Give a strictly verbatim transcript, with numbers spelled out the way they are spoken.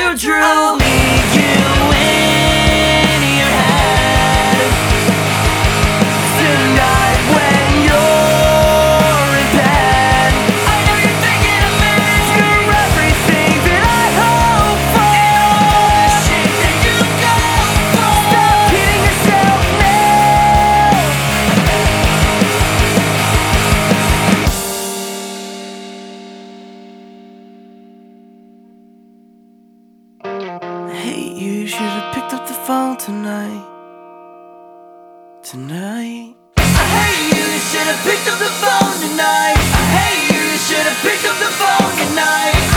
so true. I'll leave you in your head tonight when you're in bed. I know you're thinking of me. You're everything that I hope for. And all the shit that you go for. Stop kidding yourself now. Hey, you should have picked up the phone tonight. Tonight. I hate you, you should have picked up the phone tonight. I hate you, you should have picked up the phone tonight.